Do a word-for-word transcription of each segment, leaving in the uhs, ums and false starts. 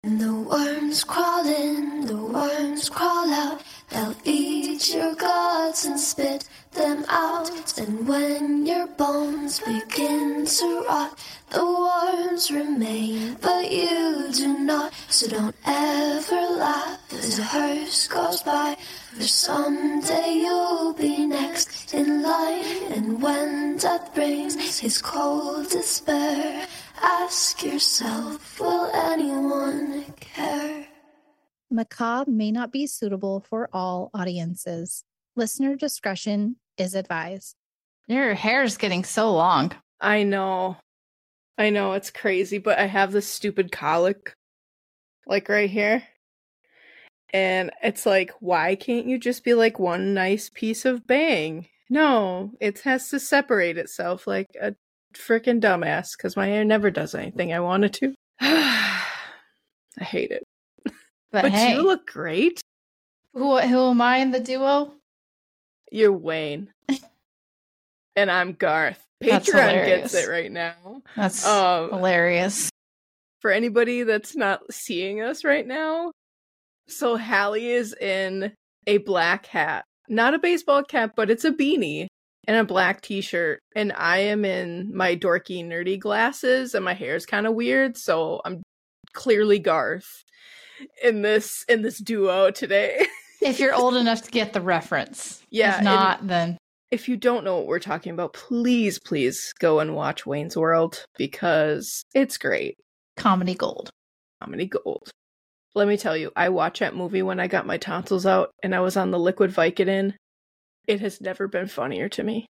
And the worms crawl in, the worms crawl out. They'll eat your guts and spit them out. And when your bones begin to rot, the worms remain, but you do not. So don't ever laugh as a hearse goes by, for someday you'll be next in line. And when death brings his cold despair, ask yourself, will anyone care? Macabre may not be suitable for all audiences. Listener discretion is advised. Your hair's getting so long. I know. I know, it's crazy, but I have this stupid colic, like right here. And it's like, why can't you just be like one nice piece of bang? No, it has to separate itself like a freaking dumbass, because my hair never does anything I want it to. I hate it. But, But hey, you look great. who who am I in the duo? You're Wayne. And I'm Garth. That's Patreon hilarious. gets it right now. That's Um, hilarious. For anybody that's not seeing us right now, so Hallie is in a black hat. Not a baseball cap, but it's a beanie and a black t-shirt. And I am in my dorky, nerdy glasses, and my hair is kind of weird, so I'm clearly Garth in this in this duo today. If you're old enough to get the reference. Yeah, If not, then If you don't know what we're talking about, please, please go and watch Wayne's World, because it's great. comedy gold. Comedy gold. Let me tell you, I watched that movie when I got my tonsils out and I was on the liquid Vicodin. It has never been funnier to me.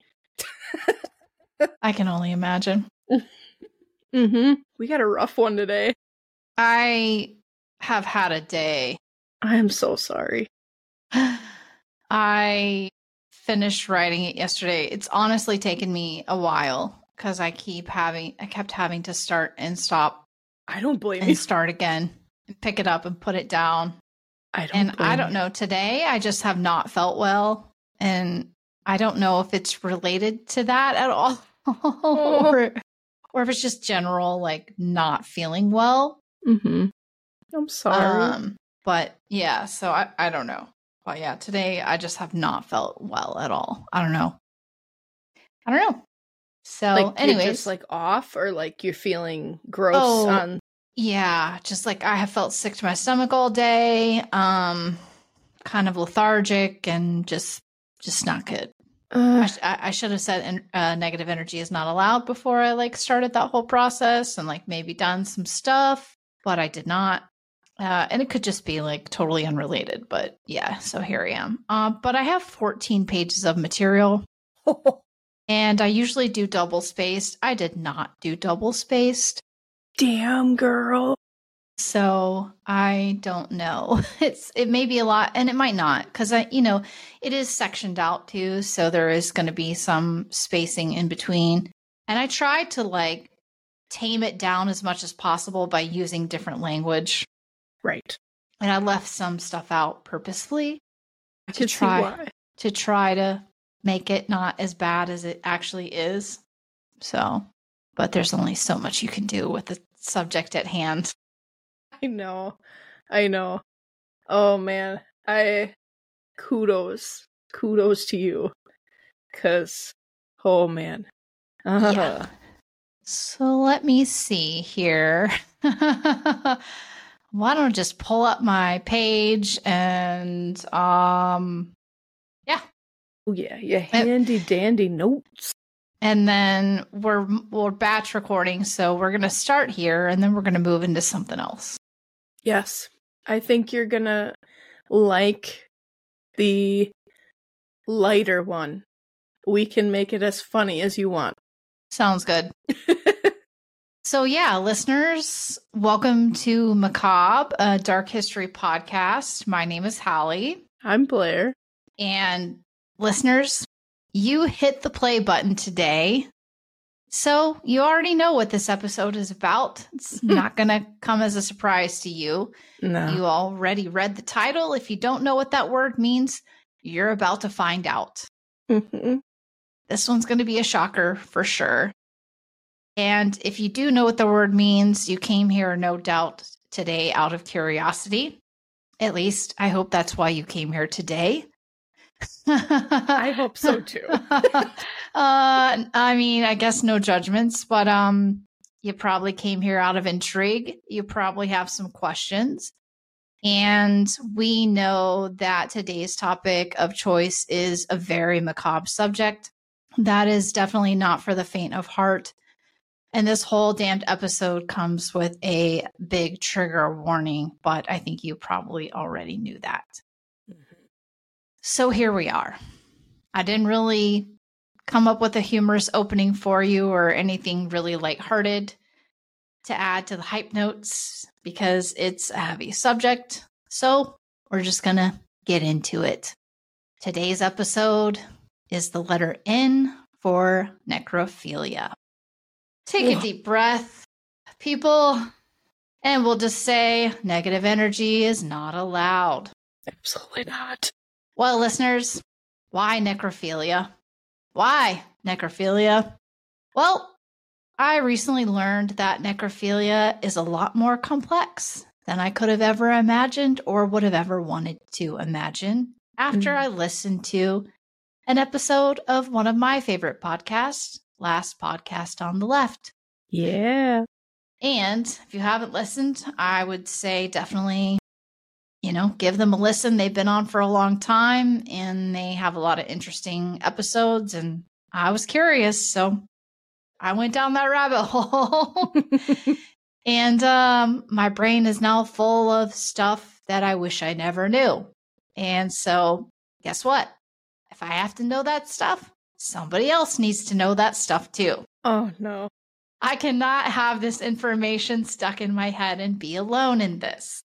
I can only imagine. Mm-hmm. We got a rough one today. I have had a day. I am so sorry. I finished writing it yesterday. It's honestly taken me a while because I keep having, I kept having to start and stop I don't blame you. and start again and pick it up and put it down. I don't And blame I don't you. know, today I just have not felt well. And I don't know if it's related to that at all or, or if it's just general, like not feeling well. Mm-hmm. I'm sorry. Um, but yeah, so I, I don't know. But yeah, today I just have not felt well at all. I don't know. I don't know. So like, anyways, you're just like off, or like you're feeling gross Oh. on. yeah, just like I have felt sick to my stomach all day. Um, kind of lethargic and just, just not good. I, Uh, sh- I I should have said en- uh, negative energy is not allowed before I like started that whole process and like maybe done some stuff, but I did not. Uh, and it could just be like totally unrelated, but yeah, so here I am. Uh, but I have fourteen pages of material and I usually do double spaced. I did not do double spaced. damn, girl. So I don't know. It's it may be a lot, and it might not, because I, you know, it is sectioned out too, so there is going to be some spacing in between. And I tried to like tame it down as much as possible by using different language, Right. and I left some stuff out purposefully I To can see try. why. to try to make it not as bad as it actually is. So, but there's only so much you can do with the subject at hand. I know. I know. Oh man. I kudos. Kudos to you. Cause oh man. Uh, Yeah. So let me see here. Why don't I just pull up my page and um yeah, Oh yeah, yeah, handy dandy notes. and then we're we're batch recording, so we're gonna start here and then we're gonna move into something else. Yes. I think you're gonna like the lighter one. We can make it as funny as you want. Sounds good. So yeah, listeners, welcome to Macabre, a dark history podcast. My name is Hallie. I'm Blair. And listeners, you hit the play button today. So you already know what this episode is about. It's not going to come as a surprise to you. No. You already read the title. If you don't know what that word means, you're about to find out. Mhm. This one's going to be a shocker for sure. And if you do know what the word means, you came here, no doubt, today out of curiosity. At least I hope that's why you came here today. I hope so too. uh, I mean, I guess no judgments, but um, you probably came here out of intrigue. You probably have some questions. And we know that today's topic of choice is a very macabre subject. That is definitely not for the faint of heart. And this whole damned episode comes with a big trigger warning, but I think you probably already knew that. Mm-hmm. So here we are. I didn't really come up with a humorous opening for you or anything really lighthearted to add to the hype notes because it's a heavy subject. So we're just going to get into it. Today's episode is the letter N for necrophilia. Take Ugh. a deep breath, people, and we'll just say negative energy is not allowed. Absolutely not. Well, listeners, why necrophilia? Why necrophilia? Well, I recently learned that necrophilia is a lot more complex than I could have ever imagined or would have ever wanted to imagine after mm. I listened to an episode of one of my favorite podcasts, Last Podcast on the Left. Yeah. And if you haven't listened, I would say definitely, you know, give them a listen. They've been on for a long time and they have a lot of interesting episodes. And I was curious, so I went down that rabbit hole. And um, my brain is now full of stuff that I wish I never knew. And so guess what? If I have to know that stuff, somebody else needs to know that stuff too. Oh, no. I cannot have this information stuck in my head and be alone in this.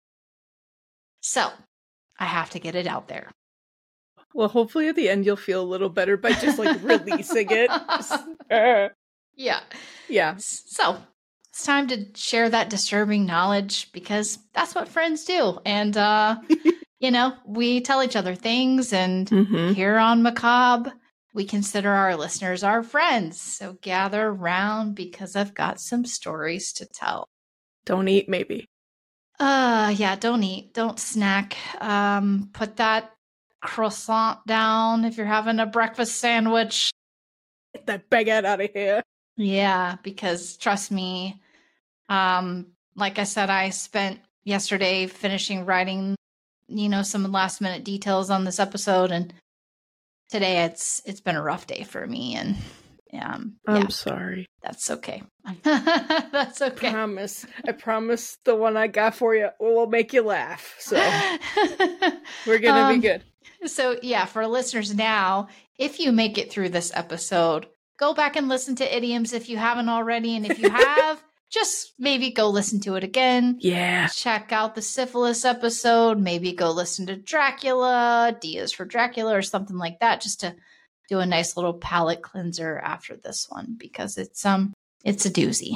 So I have to get it out there. Well, hopefully at the end you'll feel a little better by just like releasing it. Just, uh. Yeah. Yeah. So it's time to share that disturbing knowledge because that's what friends do. And, uh, you know, we tell each other things and mm-hmm. here on Macabre, we consider our listeners our friends. So gather around because I've got some stories to tell. Don't eat, maybe. Uh, yeah, don't eat. Don't snack. Um, put that croissant down if you're having a breakfast sandwich. Get that baguette out of here. Yeah, because trust me, um, like I said, I spent yesterday finishing writing, you know, some last minute details on this episode, and today it's it's been a rough day for me, and um, I'm yeah, sorry. That's okay. That's okay. I promise. I promise the one I got for you will make you laugh. So we're gonna um, be good. So yeah, for listeners now, if you make it through this episode, go back and listen to Idioms if you haven't already. And if you have, just maybe go listen to it again. Yeah. Check out the syphilis episode. Maybe go listen to Dracula, D is for Dracula or something like that, just to do a nice little palate cleanser after this one because it's um it's a doozy.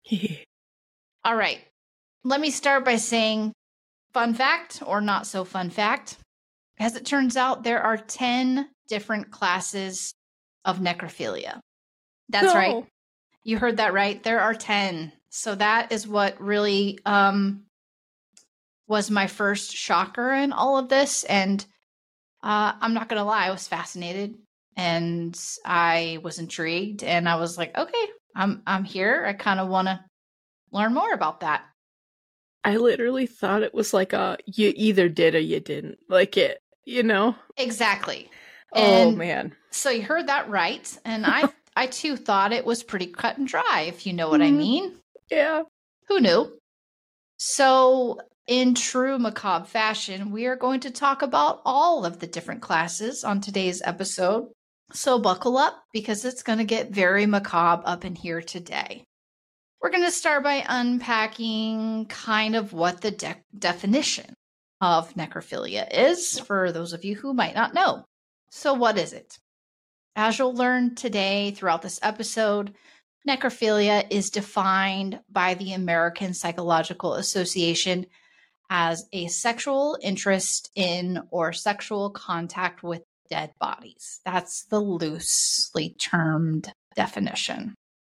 All right. Let me start by saying fun fact or not so fun fact. As it turns out, there are ten different classes of necrophilia. That's no. right. You heard that right. There are ten. So that is what really um, was my first shocker in all of this. And uh, I'm not going to lie, I was fascinated and I was intrigued. And I was like, okay, I'm I'm here. I kind of want to learn more about that. I literally thought it was like a you either did or you didn't. Like it, you know? Exactly. Oh, and man. So you heard that right. And I I too thought it was pretty cut and dry, if you know what mm-hmm. I mean. Yeah. Who knew? So in true macabre fashion, we are going to talk about all of the different classes on today's episode. So buckle up because it's going to get very macabre up in here today. We're going to start by unpacking kind of what the de- definition of necrophilia is for those of you who might not know. So what is it? As you'll learn today throughout this episode, necrophilia is defined by the American Psychological Association as a sexual interest in or sexual contact with dead bodies. That's the loosely termed definition.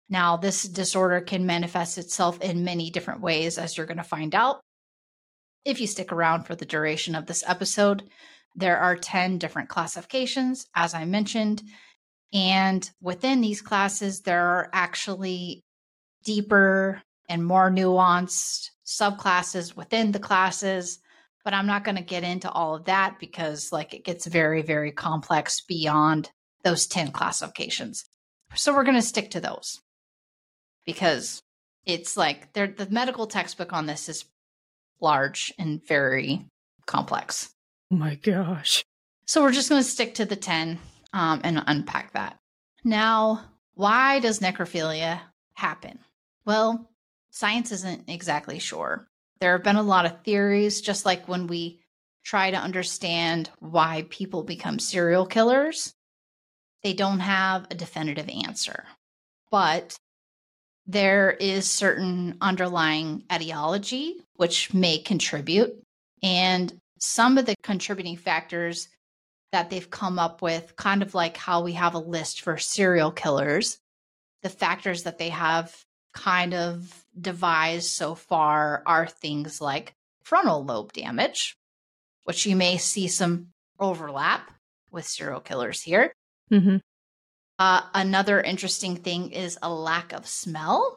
Now, this disorder can manifest itself in many different ways, as you're going to find out if you stick around for the duration of this episode. There are ten different classifications, as I mentioned, and within these classes, there are actually deeper and more nuanced subclasses within the classes, but I'm not going to get into all of that because like it gets very, very complex beyond those ten classifications. So we're going to stick to those because it's like they're, the medical textbook on this is large and very complex. Oh my gosh. So we're just going to stick to the ten um, and unpack that. Now, why does necrophilia happen? Well, science isn't exactly sure. There have been a lot of theories, just like when we try to understand why people become serial killers, they don't have a definitive answer. But there is certain underlying etiology which may contribute. And some of the contributing factors that they've come up with, kind of like how we have a list for serial killers, the factors that they have kind of devised so far are things like frontal lobe damage, which you may see some overlap with serial killers here. Mm-hmm. Uh, another interesting thing is a lack of smell.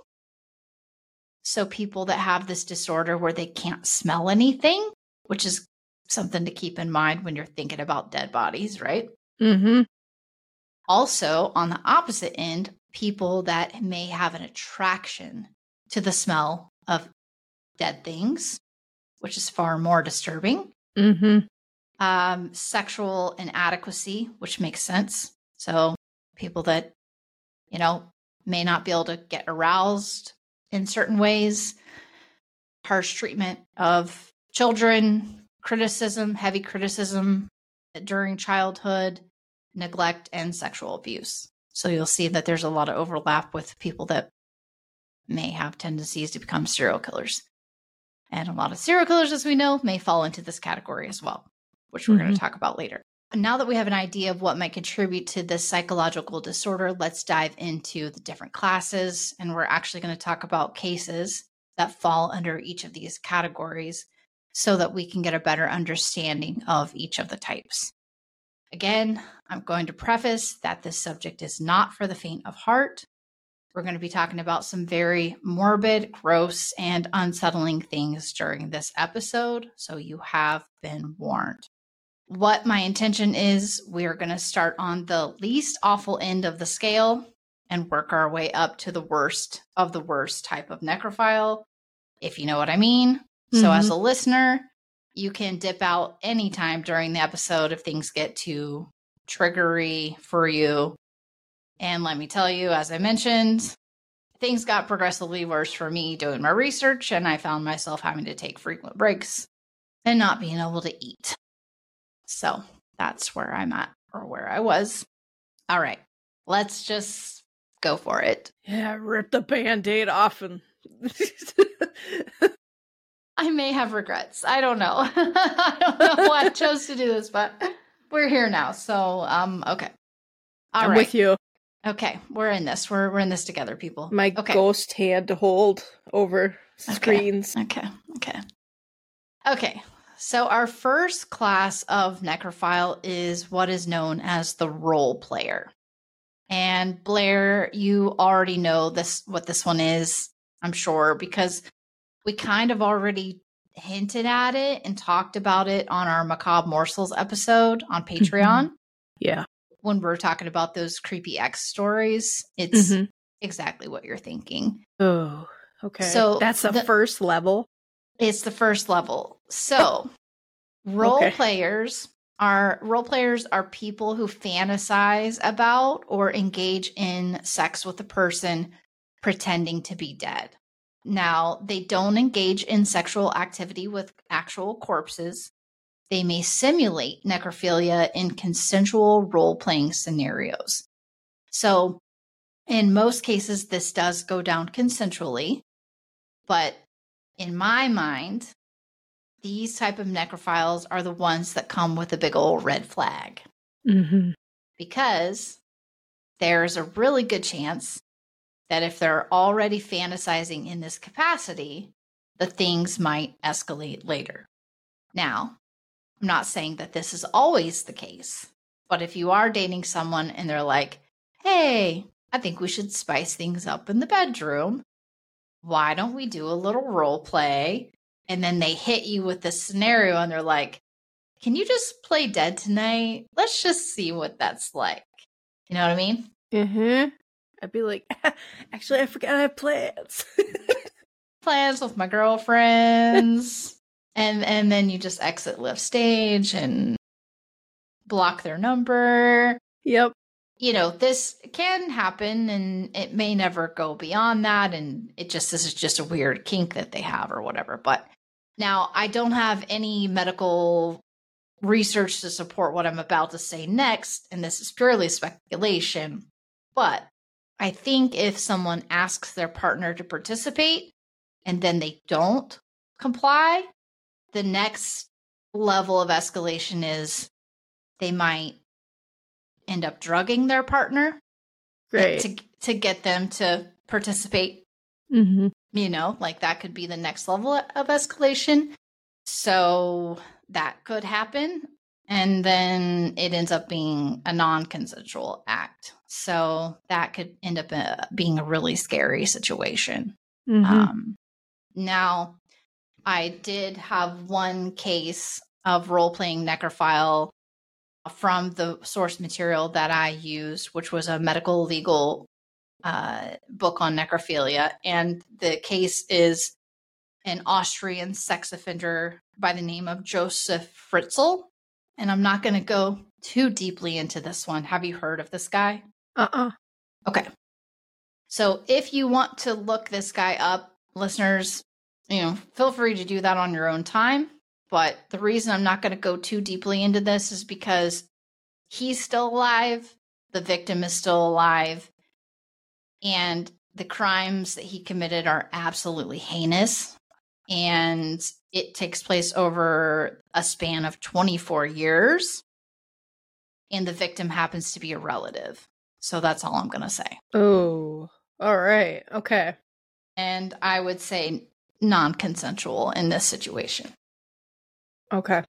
So people that have this disorder where they can't smell anything, which is something to keep in mind when you're thinking about dead bodies, right? Mm-hmm. Also, on the opposite end, people that may have an attraction to the smell of dead things, which is far more disturbing. Mm-hmm. Um, sexual inadequacy, which makes sense. So people that, you know, may not be able to get aroused in certain ways, harsh treatment of children, criticism, heavy criticism during childhood, neglect, and sexual abuse. So you'll see that there's a lot of overlap with people that may have tendencies to become serial killers. And a lot of serial killers, as we know, may fall into this category as well, which we're mm-hmm. going to talk about later. Now that we have an idea of what might contribute to this psychological disorder, let's dive into the different classes. And we're actually going to talk about cases that fall under each of these categories so that we can get a better understanding of each of the types. Again, I'm going to preface that this subject is not for the faint of heart. We're going to be talking about some very morbid, gross, and unsettling things during this episode, so you have been warned. What my intention is, we're going to start on the least awful end of the scale and work our way up to the worst of the worst type of necrophile, if you know what I mean. Mm-hmm. So as a listener, you can dip out anytime during the episode if things get too triggery for you. And let me tell you, as I mentioned, things got progressively worse for me doing my research, and I found myself having to take frequent breaks and not being able to eat. So that's where I'm at, or where I was. All right, let's just go for it. Yeah, rip the Band-Aid off and... I may have regrets. I don't know. I don't know why I chose to do this, but we're here now. So, um, okay. All I'm right. with you. Okay, we're in this. We're we're in this together, people. My okay. ghost hand to hold over screens. Okay. okay, okay. Okay, so our first class of necrophile is what is known as the role player. And Blair, you already know this what this one is, I'm sure, because we kind of already hinted at it and talked about it on our Macabre Morsels episode on Patreon. Yeah. When we're talking about those creepy X stories, it's mm-hmm. exactly what you're thinking. Oh, okay. So that's the, the first level? It's the first level. So role okay. players are role players are people who fantasize about or engage in sex with a person pretending to be dead. Now, they don't engage in sexual activity with actual corpses. They may simulate necrophilia in consensual role-playing scenarios. So, in most cases, this does go down consensually. But in my mind, these type of necrophiles are the ones that come with a big old red flag. Mm-hmm. Because there's a really good chance that if they're already fantasizing in this capacity, the things might escalate later. Now, I'm not saying that this is always the case, but if you are dating someone and they're like, hey, I think we should spice things up in the bedroom. Why don't we do a little role play? And then they hit you with this scenario and they're like, can you just play dead tonight? Let's just see what that's like. You know what I mean? Mm-hmm. I'd be like, actually, I forgot I have plans. Plans with my girlfriends. and and then you just exit lift stage and block their number. Yep. You know, this can happen and it may never go beyond that. And it just, this is just a weird kink that they have or whatever. But now I don't have any medical research to support what I'm about to say next. And this is purely speculation. But I think if someone asks their partner to participate and then they don't comply, the next level of escalation is they might end up drugging their partner. Great. to to get them to participate. Mm-hmm. You know, like that could be the next level of escalation. So that could happen. And then it ends up being a non-consensual act. So that could end up uh, being a really scary situation. Mm-hmm. Um, now, I did have one case of role-playing necrophile from the source material that I used, which was a medical legal uh, book on necrophilia. And the case is an Austrian sex offender by the name of Joseph Fritzl. And I'm not going to go too deeply into this one. Have you heard of this guy? Uh-uh. Okay. So if you want to look this guy up, listeners, you know, feel free to do that on your own time. But the reason I'm not going to go too deeply into this is because he's still alive. The victim is still alive. And the crimes that he committed are absolutely heinous. And it takes place over a span of twenty-four years. And the victim happens to be a relative. So that's all I'm going to say. Oh, all right. Okay. And I would say non-consensual in this situation. Okay.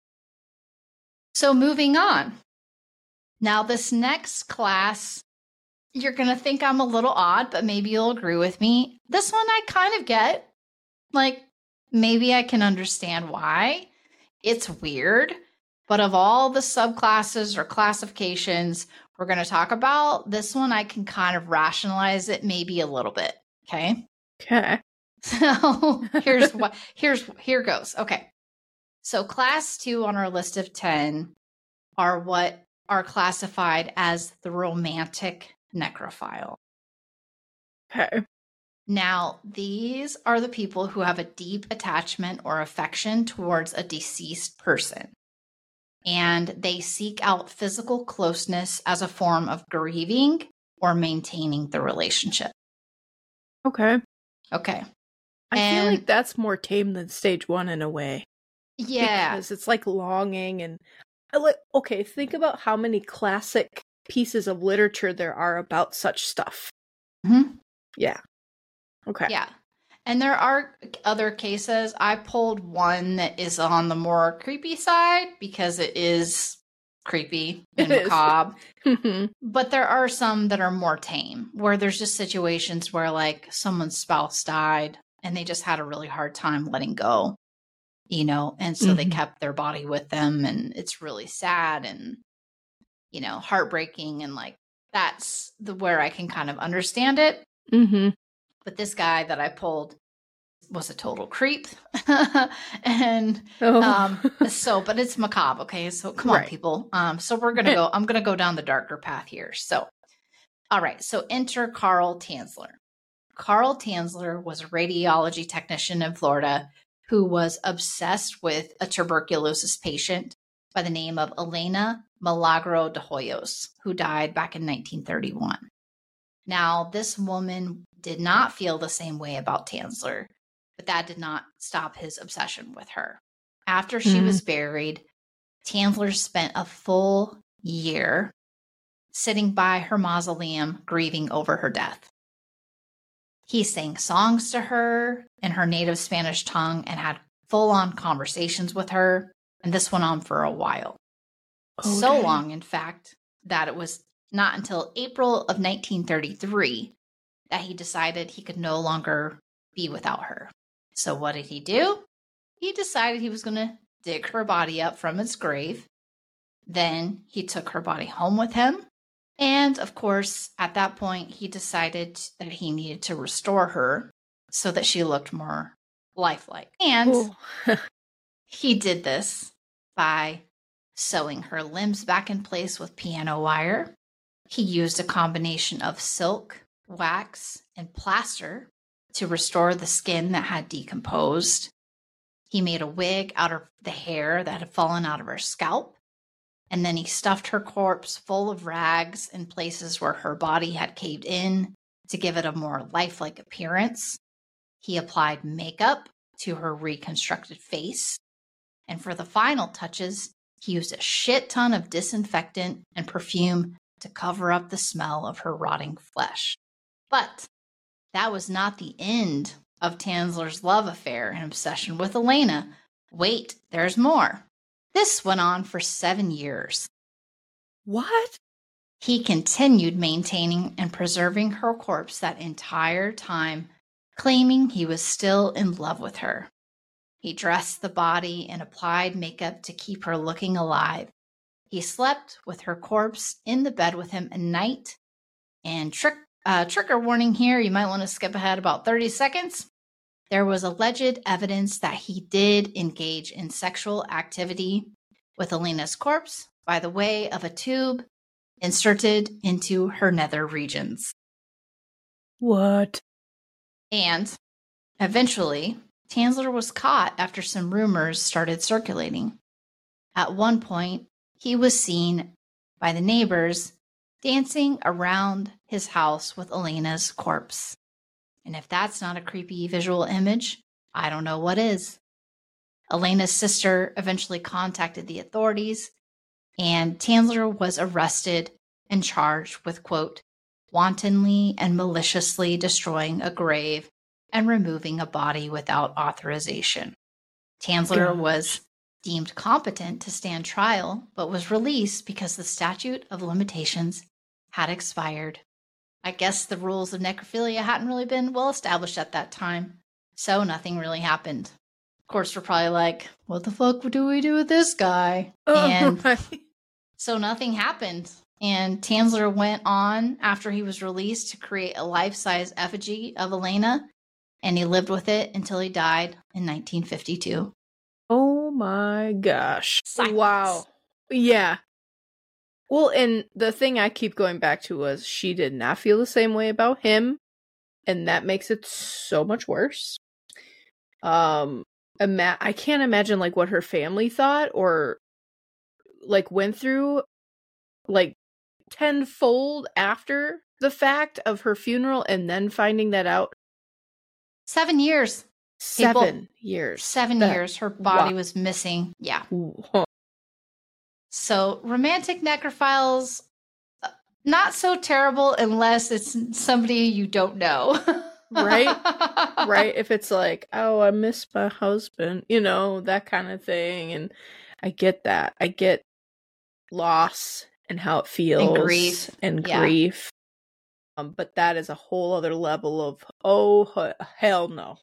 So moving on. Now, this next class, you're going to think I'm a little odd, but maybe you'll agree with me. This one I kind of get. Like, maybe I can understand why. It's weird. But of all the subclasses or classifications we're going to talk about, this one I can kind of rationalize it maybe a little bit. Okay? Okay. So here's what, here's, here goes. Okay. So class two on our list of ten are what are classified as the romantic necrophile. Okay. Now, these are the people who have a deep attachment or affection towards a deceased person. And they seek out physical closeness as a form of grieving or maintaining the relationship. Okay. Okay. I And- feel like that's more tame than stage one in a way. Yeah. Because it's like longing and I like okay, think about how many classic pieces of literature there are about such stuff. Mhm. Yeah. Okay. Yeah. And there are other cases. I pulled one that is on the more creepy side because it is creepy and It is. macabre. Mhm. But there are some that are more tame, where there's just situations where like someone's spouse died and they just had a really hard time letting go, you know, and so they Mhm. kept their body with them, and it's really sad and, you know, heartbreaking, and like that's the where I can kind of understand it. Mhm. But this guy that I pulled was a total creep. and Oh. um so but it's macabre, okay? So come on, Right. people. Um so we're gonna go, I'm gonna go down the darker path here. So all right, so enter Carl Tanzler. Carl Tanzler was a radiology technician in Florida who was obsessed with a tuberculosis patient by the name of Elena Milagro de Hoyos, who died back in nineteen thirty-one. Now, this woman did not feel the same way about Tanzler, but that did not stop his obsession with her. After she Mhm. was buried, Tanzler spent a full year sitting by her mausoleum grieving over her death. He sang songs to her in her native Spanish tongue and had full-on conversations with her, and this went on for a while. Okay. So long, in fact, that it was not until April of nineteen thirty-three that he decided he could no longer be without her. So what did he do? He decided he was going to dig her body up from its grave. Then he took her body home with him. And of course, at that point, he decided that he needed to restore her so that she looked more lifelike. And he did this by sewing her limbs back in place with piano wire. He used a combination of silk, wax, and plaster to restore the skin that had decomposed. He made a wig out of the hair that had fallen out of her scalp. And then he stuffed her corpse full of rags in places where her body had caved in to give it a more lifelike appearance. He applied makeup to her reconstructed face. And for the final touches, he used a shit ton of disinfectant and perfume to cover up the smell of her rotting flesh. But that was not the end of Tanzler's love affair and obsession with Elena. Wait, there's more. This went on for seven years. What? He continued maintaining and preserving her corpse that entire time, claiming he was still in love with her. He dressed the body and applied makeup to keep her looking alive. He slept with her corpse in the bed with him at night. And trick, uh, trigger warning here, you might want to skip ahead about thirty seconds. There was alleged evidence that he did engage in sexual activity with Elena's corpse by the way of a tube inserted into her nether regions. What? And eventually, Tanzler was caught after some rumors started circulating. At one point, he was seen by the neighbors dancing around his house with Elena's corpse. And if that's not a creepy visual image, I don't know what is. Elena's sister eventually contacted the authorities, and Tanzler was arrested and charged with, quote, wantonly and maliciously destroying a grave and removing a body without authorization. Tanzler God. was deemed competent to stand trial, but was released because the statute of limitations had expired. I guess the rules of necrophilia hadn't really been well established at that time, so nothing really happened. Of course, we're probably like, what the fuck do we do with this guy? Oh, and right. so nothing happened. And Tanzler went on after he was released to create a life-size effigy of Elena, and he lived with it until he died in nineteen fifty-two. Oh my gosh. Silence. Wow. Yeah. Well, and the thing I keep going back to was she did not feel the same way about him, and that makes it so much worse. Um, ima- I can't imagine like what her family thought or like went through like tenfold after the fact of her funeral and then finding that out. Seven years. Seven People, years. Seven That- years. Her body wow. was missing. Yeah. Huh. So romantic necrophiles, uh, not so terrible unless it's somebody you don't know. Right? Right? If it's like, oh, I miss my husband, you know, that kind of thing. And I get that. I get loss and how it feels. And grief. And Yeah. grief. Um, but that is a whole other level of, oh, h- hell no.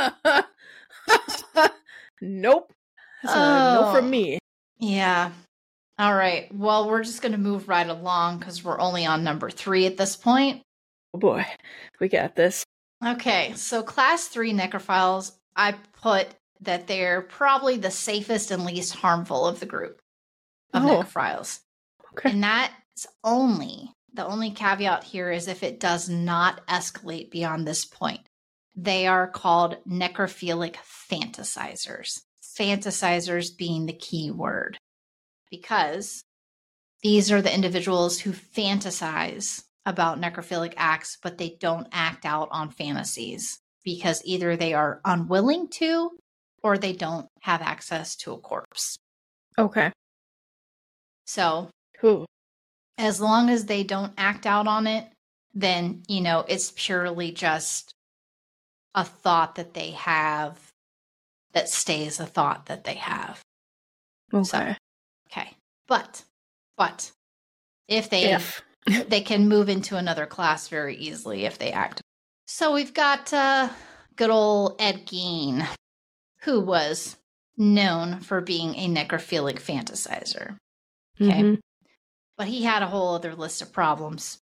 Nope. That's a no Oh. from me. Yeah. All right. Well, we're just going to move right along because we're only on number three at this point. Oh boy, we got this. Okay. So class three necrophiles, I put that they're probably the safest and least harmful of the group of Oh. necrophiles. Okay. And that's only, the only caveat here is if it does not escalate beyond this point. They are called necrophilic fantasizers. Fantasizers being the key word. Because these are the individuals who fantasize about necrophilic acts, but they don't act out on fantasies because either they are unwilling to or they don't have access to a corpse. Okay. So Who? as long as they don't act out on it, then, you know, it's purely just a thought that they have that stays a thought that they have. Okay. So, okay. But, but, if they, If. they can move into another class very easily if they act. So we've got uh, good old Ed Gein, who was known for being a necrophilic fantasizer. Okay. Mm-hmm. But he had a whole other list of problems,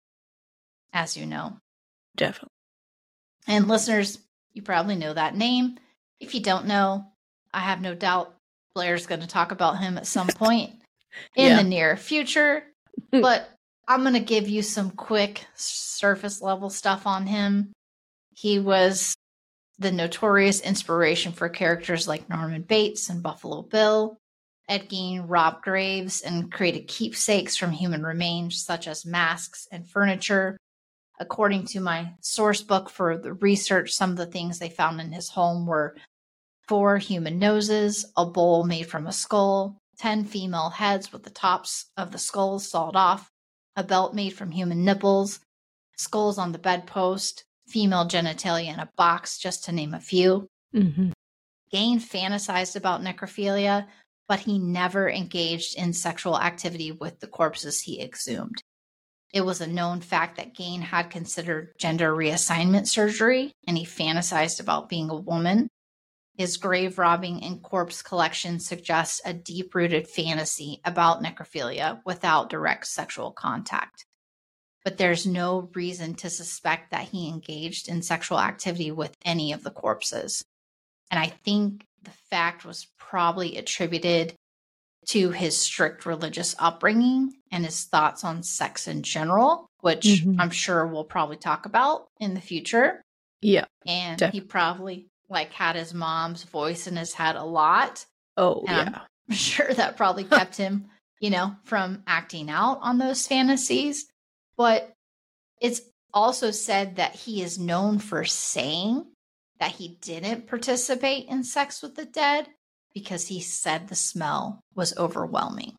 as you know. Definitely. And listeners, you probably know that name. If you don't know, I have no doubt Blair's going to talk about him at some point in Yeah. the near future. But I'm going to give you some quick surface level stuff on him. He was the notorious inspiration for characters like Norman Bates and Buffalo Bill. Ed Gein robbed graves and created keepsakes from human remains, such as masks and furniture. According to my source book for the research, some of the things they found in his home were four human noses, a bowl made from a skull, ten female heads with the tops of the skulls sawed off, a belt made from human nipples, skulls on the bedpost, female genitalia in a box, just to name a few. Mm-hmm. Gein fantasized about necrophilia, but he never engaged in sexual activity with the corpses he exhumed. It was a known fact that Gein had considered gender reassignment surgery, and he fantasized about being a woman. His grave robbing and corpse collection suggests a deep-rooted fantasy about necrophilia without direct sexual contact. But there's no reason to suspect that he engaged in sexual activity with any of the corpses. And I think the fact was probably attributed to his strict religious upbringing and his thoughts on sex in general, which Mm-hmm. I'm sure we'll probably talk about in the future. Yeah. And Def- he probably like had his mom's voice in his head a lot. Oh, And yeah. I'm sure that probably kept him, you know, from acting out on those fantasies. But it's also said that he is known for saying that he didn't participate in sex with the dead because he said the smell was overwhelming.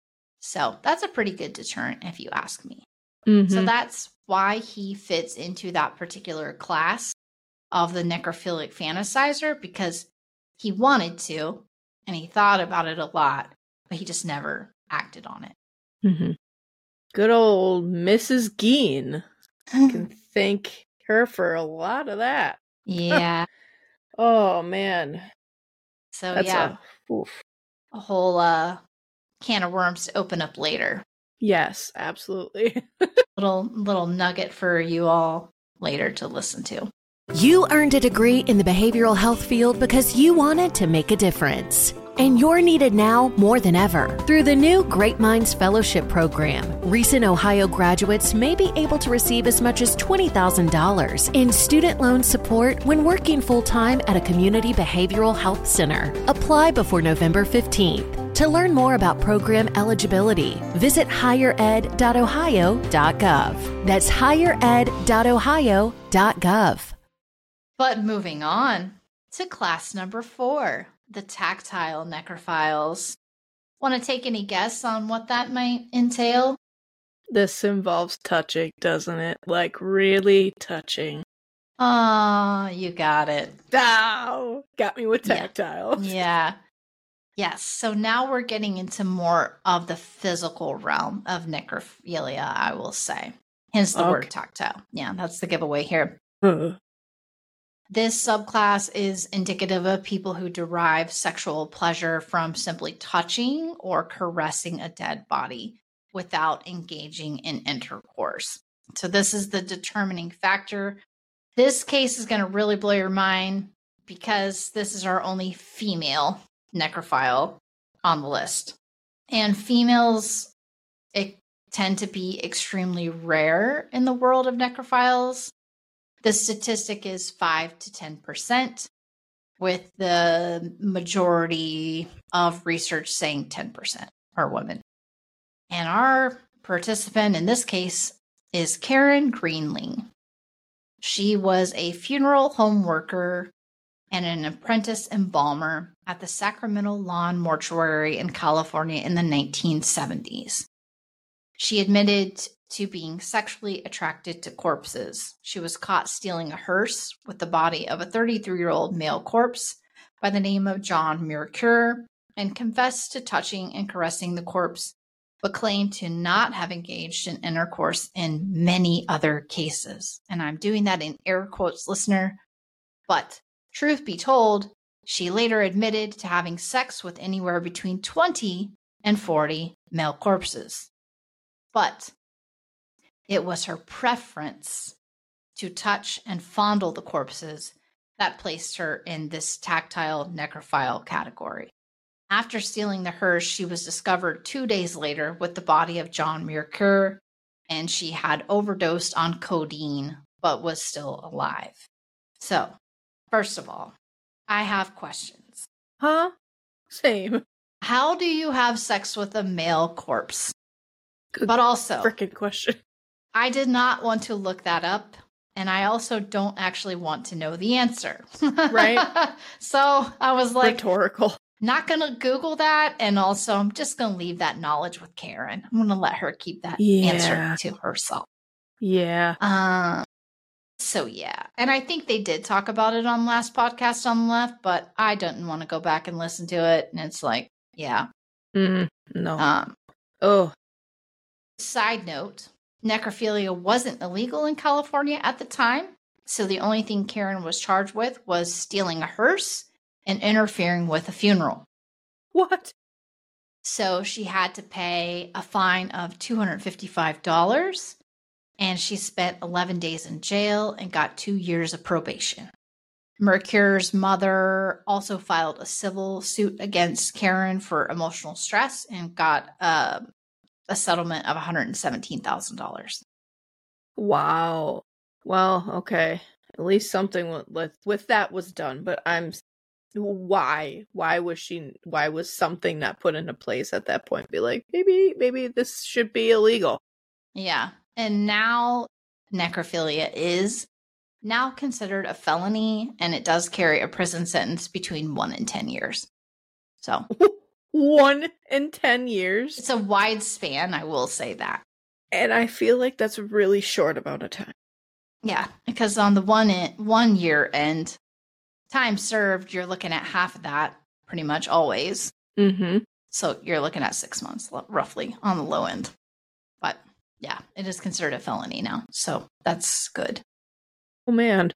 So that's a pretty good deterrent if you ask me. Mm-hmm. So that's why he fits into that particular class of the necrophilic fantasizer, because he wanted to and he thought about it a lot, but he just never acted on it. Mm-hmm. Good old Missus Gein. Can thank her for a lot of that. Yeah. Oh, man. So That's yeah, a, oof. a whole uh, can of worms to open up later. Yes, absolutely. Little little nugget for you all later to listen to. You earned a degree in the behavioral health field because you wanted to make a difference. And you're needed now more than ever. Through the new Great Minds Fellowship Program, recent Ohio graduates may be able to receive as much as twenty thousand dollars in student loan support when working full-time at a community behavioral health center. Apply before November fifteenth. To learn more about program eligibility, visit higher ed dot ohio dot gov. That's higher ed dot ohio dot gov. But moving on to class number four, the tactile necrophiles. Want to take any guess on what that might entail? This involves touching, doesn't it? Like, really touching. Oh, you got it. Ow! Got me with Yeah. tactile. Yeah. Yes. So now we're getting into more of the physical realm of necrophilia, I will say. Hence the Okay. word tactile. Yeah, that's the giveaway here. Uh, This subclass is indicative of people who derive sexual pleasure from simply touching or caressing a dead body without engaging in intercourse. So this is the determining factor. This case is going to really blow your mind because this is our only female necrophile on the list. And females it, tend to be extremely rare in the world of necrophiles. The statistic is five to ten percent, with the majority of research saying ten percent are women. And our participant in this case is Karen Greenling. She was a funeral home worker and an apprentice embalmer at the Sacramento Lawn Mortuary in California in the nineteen seventies. She admitted to being sexually attracted to corpses. She was caught stealing a hearse with the body of a thirty-three-year-old male corpse by the name of John Mercure and confessed to touching and caressing the corpse, but claimed to not have engaged in intercourse in many other cases. And I'm doing that in air quotes, listener. But truth be told, she later admitted to having sex with anywhere between twenty and forty male corpses. But it was her preference to touch and fondle the corpses that placed her in this tactile necrophile category. After stealing the hearse, she was discovered two days later with the body of John Mercure, and she had overdosed on codeine, but was still alive. So, first of all, I have questions. Huh? Same. How do you have sex with a male corpse? Good but also, frickin' question. I did not want to look that up, and I also don't actually want to know the answer. Right? So I was like, rhetorical. Not going to Google that, and also I'm just going to leave that knowledge with Karen. I'm going to let her keep that Yeah. answer to herself. Yeah. Um. So, yeah. And I think they did talk about it on last podcast on the left, but I didn't want to go back and listen to it. And it's like, yeah. Mm, no. Um. Oh. Side note, necrophilia wasn't illegal in California at the time. So the only thing Karen was charged with was stealing a hearse and interfering with a funeral. What? So she had to pay a fine of two hundred fifty-five dollars, and she spent eleven days in jail and got two years of probation. Mercure's mother also filed a civil suit against Karen for emotional stress and got uh, a settlement of one hundred seventeen thousand dollars. Wow. Well, okay. At least something with with that was done, but I'm why why was she why was something not put into place at that point? Be like, maybe maybe this should be illegal. Yeah. And now necrophilia is now considered a felony, and it does carry a prison sentence between one and ten years. So one and ten years. it's a wide span, I will say that. And I feel like that's a really short amount of time. Yeah, because on the one en- one year end, time served, you're looking at half of that pretty much always. Mm-hmm. So you're looking at six months lo- roughly on the low end. But yeah, it is considered a felony now. So that's good. Oh, man.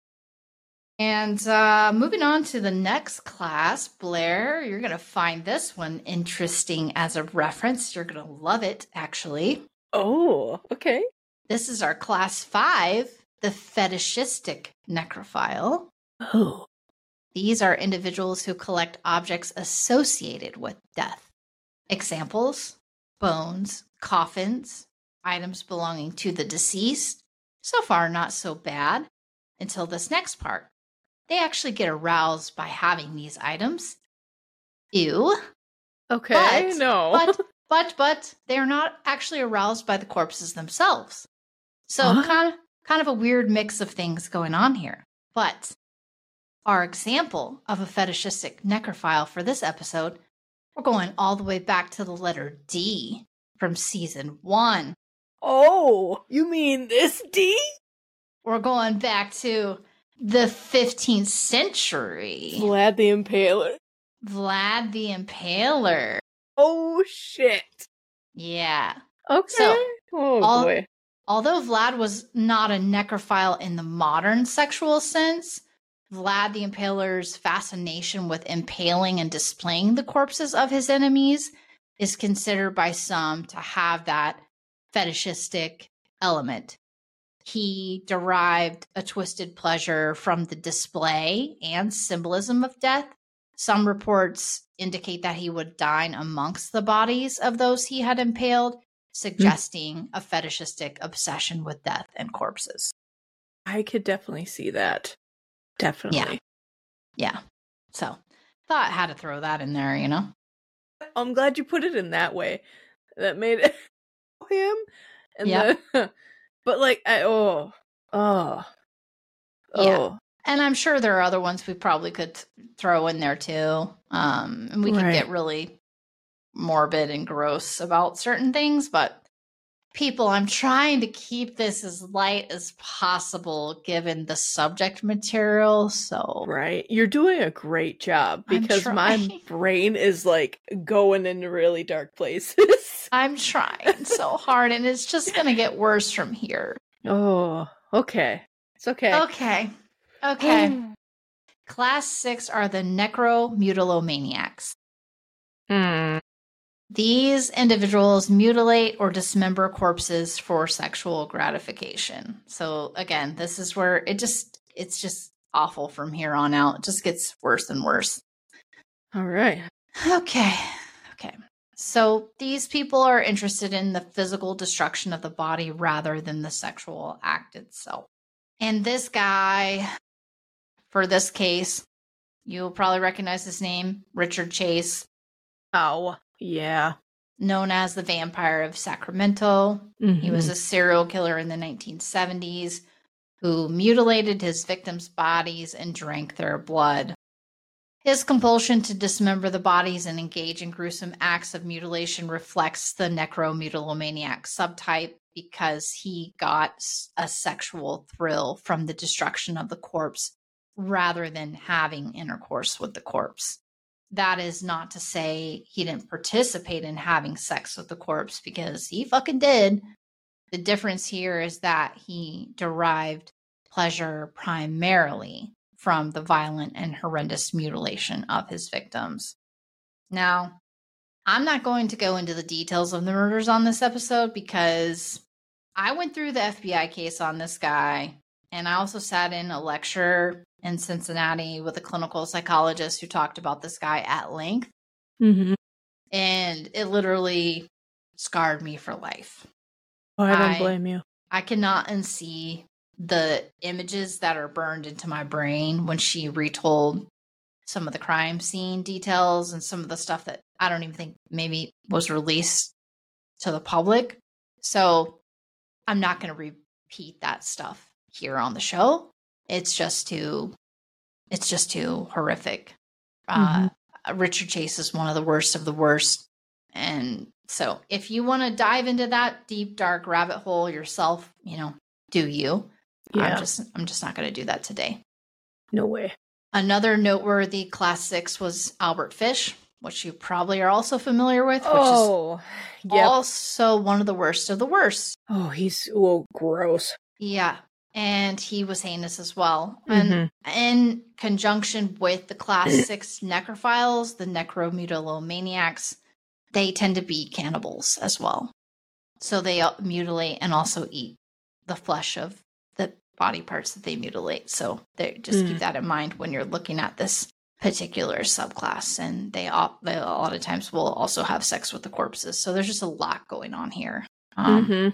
And uh, moving on to the next class, Blair, you're going to find this one interesting as a reference. You're going to love it, actually. Oh, okay. This is our class five, the fetishistic necrophile. Oh. These are individuals who collect objects associated with death. Examples: bones, coffins, items belonging to the deceased. So far, not so bad. Until this next part. They actually get aroused by having these items. Ew. Okay, But- no. But, but, but, they're not actually aroused by the corpses themselves. So Huh? kind of, kind of a weird mix of things going on here. But our example of a fetishistic necrophile for this episode, we're going all the way back to the letter D from season one. Oh, you mean this D? We're going back to the fifteenth century. Vlad the Impaler. Vlad the Impaler. Oh, shit. Yeah. Okay. So, oh, all- boy. Although Vlad was not a necrophile in the modern sexual sense, Vlad the Impaler's fascination with impaling and displaying the corpses of his enemies is considered by some to have that fetishistic element. He derived a twisted pleasure from the display and symbolism of death. Some reports indicate that he would dine amongst the bodies of those he had impaled, suggesting a fetishistic obsession with death and corpses. I could definitely see that. Definitely. Yeah. So, thought I had to throw that in there, you know? I'm glad you put it in that way. That made it him. And Yep. the, but like, I, oh, oh, Yeah. oh. And I'm sure there are other ones we probably could th- throw in there too. Um, and we could Right. get really morbid and gross about certain things, but People, I'm trying to keep this as light as possible given the subject material. So, right. You're doing a great job I'm because my trying. brain is like going into really dark places. I'm trying so hard, and it's just going to get worse from here. Oh, okay. It's okay. Okay. Okay. Class six are the necromutilomaniacs. Hmm. These individuals mutilate or dismember corpses for sexual gratification. So again, this is where it just, it's just awful from here on out. It just gets worse and worse. All right. Okay. Okay. So these people are interested in the physical destruction of the body rather than the sexual act itself. And this guy, for this case, you'll probably recognize his name, Richard Chase. Oh, yeah. Known as the Vampire of Sacramento. Mm-hmm. He was a serial killer in the nineteen seventies who mutilated his victims' bodies and drank their blood. His compulsion to dismember the bodies and engage in gruesome acts of mutilation reflects the necromutilomaniac subtype because he got a sexual thrill from the destruction of the corpse rather than having intercourse with the corpse. That is not to say he didn't participate in having sex with the corpse, because he fucking did. The difference here is that he derived pleasure primarily from the violent and horrendous mutilation of his victims. Now, I'm not going to go into the details of the murders on this episode because I went through the F B I case on this guy, and I also sat in a lecture in Cincinnati with a clinical psychologist who talked about this guy at length. Mm-hmm. And it literally scarred me for life. Oh, I don't I- blame you. I cannot unsee the images that are burned into my brain when she retold some of the crime scene details and some of the stuff that I don't even think maybe was released to the public. So I'm not going to repeat that stuff here on the show. It's just too, it's just too horrific. Uh, Richard Chase is one of the worst of the worst. And so if you want to dive into that deep, dark rabbit hole yourself, you know, do you. Yeah. I'm just, I'm just not going to do that today. No way. Another noteworthy class six was Albert Fish, which you probably are also familiar with, which Oh, is yep. also one of the worst of the worst. Oh, he's oh gross. Yeah. And he was heinous as well. And Mhm. in conjunction with the class six necrophiles, the necromutilomaniacs, they tend to be cannibals as well. So they uh, mutilate and also eat the flesh of the body parts that they mutilate. So they just Mm. keep that in mind when you're looking at this particular subclass. And they, all, they a lot of times will also have sex with the corpses. So there's just a lot going on here. Um, Mhm.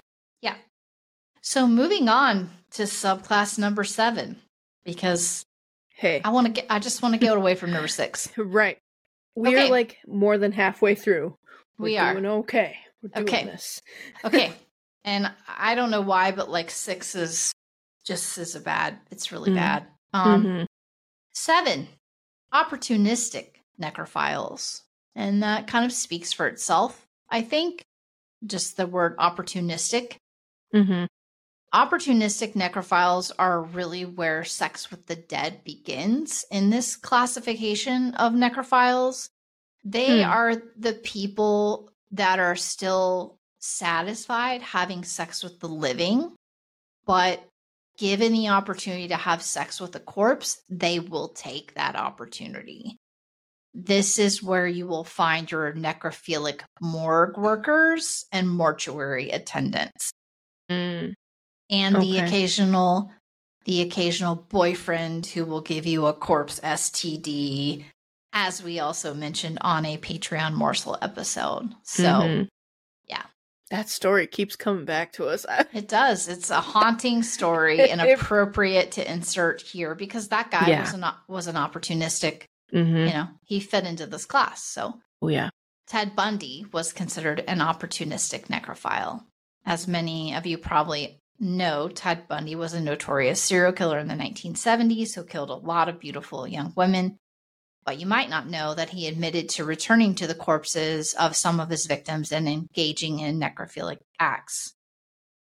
So moving on to subclass number seven, because Hey, I want to get, I just want to get away from number six. right. We're Okay. like more than halfway through. We're We are. doing okay. We're doing Okay. this. Okay. And I don't know why, but like six is just is a bad, it's really Mm. bad. Um, Mhm. Seven, opportunistic necrophiles. And that kind of speaks for itself, I think. Just the word opportunistic. Mhm. Opportunistic necrophiles are really where sex with the dead begins in this classification of necrophiles. They Hmm. are the people that are still satisfied having sex with the living, but given the opportunity to have sex with a corpse, they will take that opportunity. This is where you will find your necrophilic morgue workers and mortuary attendants. Mm. And the Okay. occasional the occasional boyfriend who will give you a corpse S T D, as we also mentioned on a Patreon morsel episode. So Mhm. yeah. That story keeps coming back to us. it does. It's a haunting story and appropriate to insert here because that guy Yeah. was an was an opportunistic, Mhm. you know, he fit into this class. So Oh yeah. Ted Bundy was considered an opportunistic necrophile. As many of you probably know, Ted Bundy was a notorious serial killer in the nineteen seventies who killed a lot of beautiful young women. But you might not know that he admitted to returning to the corpses of some of his victims and engaging in necrophilic acts.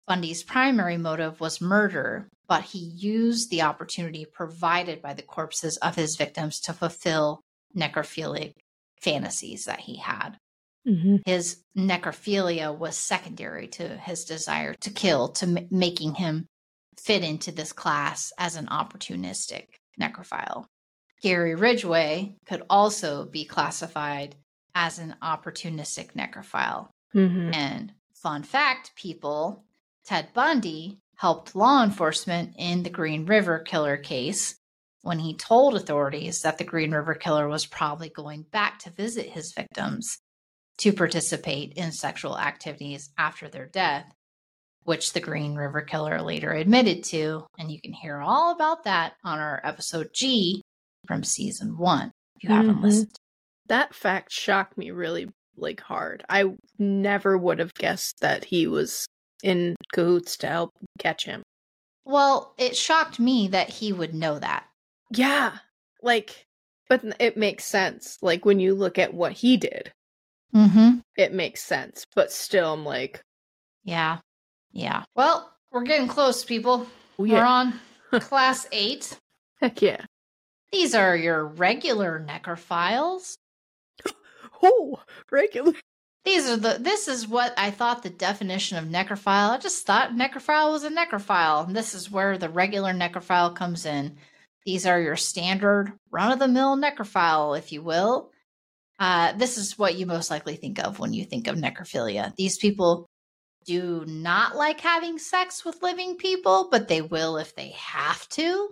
Bundy's primary motive was murder, but he used the opportunity provided by the corpses of his victims to fulfill necrophilic fantasies that he had. Mm-hmm. His necrophilia was secondary to his desire to kill, to m- making him fit into this class as an opportunistic necrophile. Gary Ridgway could also be classified as an opportunistic necrophile. Mm-hmm. And fun fact, people, Ted Bundy helped law enforcement in the Green River Killer case when he told authorities that the Green River Killer was probably going back to visit his victims to participate in sexual activities after their death, which the Green River Killer later admitted to. And you can hear all about that on our episode G from season one, if you haven't Mhm. listened. That fact shocked me really, like, hard. I never would have guessed that he was in cahoots to help catch him. Well, it shocked me that he would know that. Yeah, like, but it makes sense. Like, when you look at what he did, Mm-hmm. it makes sense. But still, I'm like, Yeah. Yeah. Well, we're getting close, people. oh, We're yeah, on class eight. heck yeah. These are your regular necrophiles. Oh, regular. These are the, this is what I thought the definition of necrophile. I just thought necrophile was a necrophile. And this is where the regular necrophile comes in. These are your standard run-of-the-mill necrophile, if you will. Uh, this is what you most likely think of when you think of necrophilia. These people do not like having sex with living people, but they will if they have to.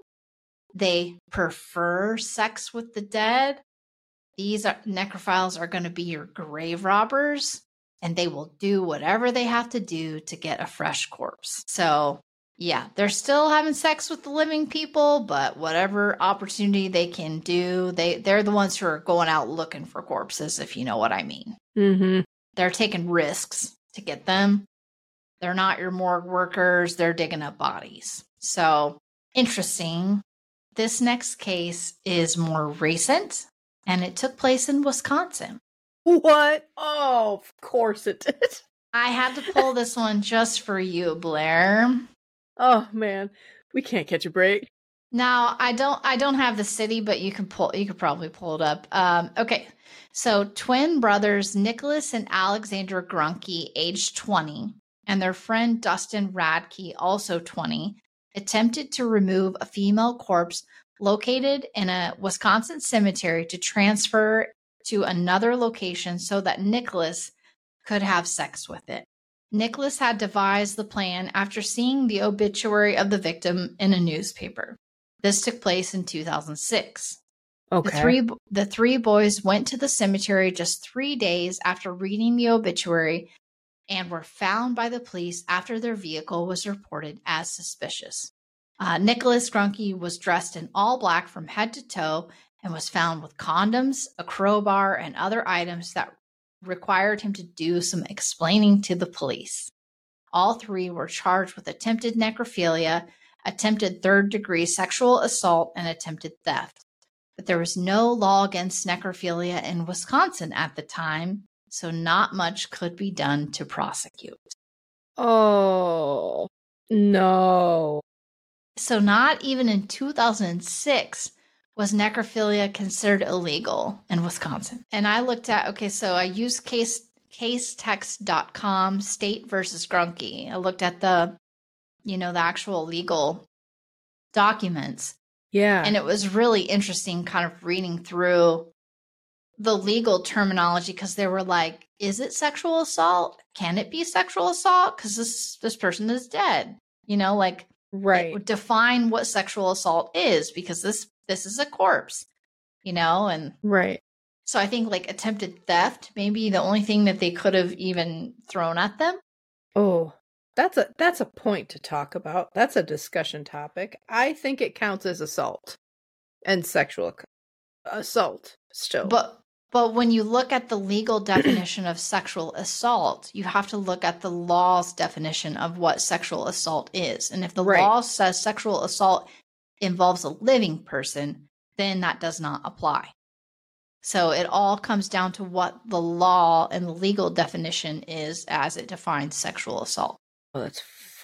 They prefer sex with the dead. These are, necrophiles are going to be your grave robbers, and they will do whatever they have to do to get a fresh corpse. So, yeah, they're still having sex with the living people, but whatever opportunity they can do, they, they're the ones who are going out looking for corpses, if you know what I mean. Mm-hmm. They're taking risks to get them. They're not your morgue workers. They're digging up bodies. So, interesting. This next case is more recent, and it took place in Wisconsin. What? Oh, of course it did. I had to pull this one just for you, Blair. Oh man, we can't catch a break. Now, I don't I don't have the city, but you can pull you could probably pull it up. Um, okay. So twin brothers Nicholas and Alexandra Grunke, aged twenty, and their friend Dustin Radke, also twenty, attempted to remove a female corpse located in a Wisconsin cemetery to transfer to another location so that Nicholas could have sex with it. Nicholas had devised the plan after seeing the obituary of the victim in a newspaper. This took place in two thousand six. Okay. The three, the three boys went to the cemetery just three days after reading the obituary and were found by the police after their vehicle was reported as suspicious. Uh, Nicholas Grunke was dressed in all black from head to toe and was found with condoms, a crowbar, and other items that required him to do some explaining to the police. All three were charged with attempted necrophilia, attempted third-degree sexual assault, and attempted theft. But there was no law against necrophilia in Wisconsin at the time, so not much could be done to prosecute. Oh, no. So not even in two thousand six was necrophilia considered illegal in Wisconsin. And I looked at, okay, so I used case casetext dot com, state versus Grunke. I looked at the, you know, the actual legal documents. Yeah. And it was really interesting kind of reading through the legal terminology because they were like, is it sexual assault? Can it be sexual assault? Because this, this person is dead. You know, like, right. define what sexual assault is because this this is a corpse, you know, and Right. so I think like attempted theft may be the only thing that they could have even thrown at them. Oh, that's a that's a point to talk about. That's a discussion topic. I think it counts as assault and sexual ac- assault still. But but when you look at the legal definition of sexual assault, you have to look at the law's definition of what sexual assault is. And if the Right. law says sexual assault involves a living person, then that does not apply. So it all comes down to what the law and the legal definition is as it defines sexual assault. Oh, that's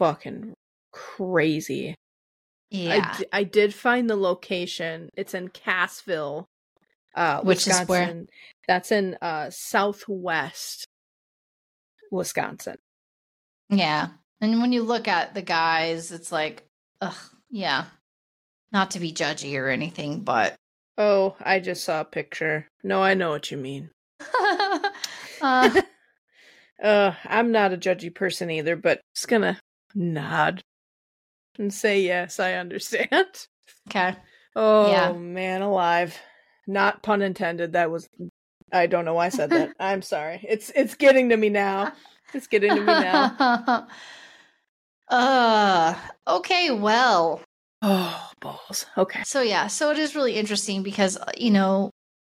fucking crazy. Yeah. I, d- I did find the location. It's in Cassville, uh, Which Wisconsin. is where? That's in uh, southwest Wisconsin. Yeah. And when you look at the guys, it's like, ugh, yeah. Not to be judgy or anything, but. Oh, I just saw a picture. No, I know what you mean. uh, uh, I'm not a judgy person either, but just gonna nod and say yes, I understand. okay. Oh, Yeah. man alive. Not pun intended. That was, I don't know why I said that. I'm sorry. It's it's getting to me now. It's getting to me now. uh, okay, well. Oh, balls. Okay. So, yeah, so it is really interesting because, you know,